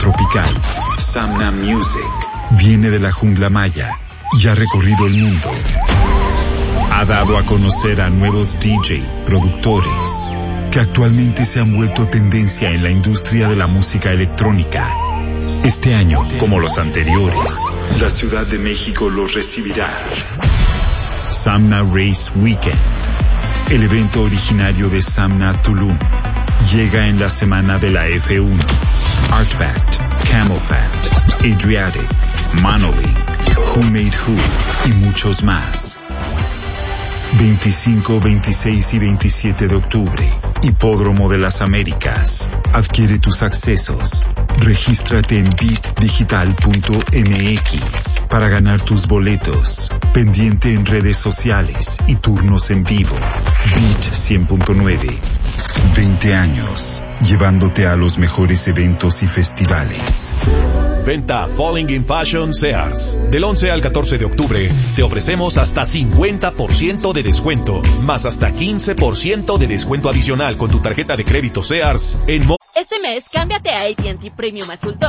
tropical. Samna Music viene de la jungla maya y ha recorrido el mundo. Ha dado a conocer a nuevos DJ, productores, que actualmente se han vuelto tendencia en la industria de la música electrónica. Este año, como los anteriores, la Ciudad de México los recibirá. Samna Race Weekend, el evento originario de Samna Tulum, llega en la semana de la F1. Artifact, CamelPhat, Adriatic, Monolink, Who Made Who y muchos más. 25, 26 y 27 de octubre, Hipódromo de las Américas. Adquiere tus accesos. Regístrate en beatdigital.mx para ganar tus boletos. Pendiente en redes sociales y turnos en vivo. Beat 100.9. 20 años, llevándote a los mejores eventos y festivales. Venta Falling in Fashion Sears. Del 11 al 14 de octubre te ofrecemos hasta 50% de descuento, más hasta 15% de descuento adicional con tu tarjeta de crédito Sears en Este mes cámbiate a AT&T Premium Azul 2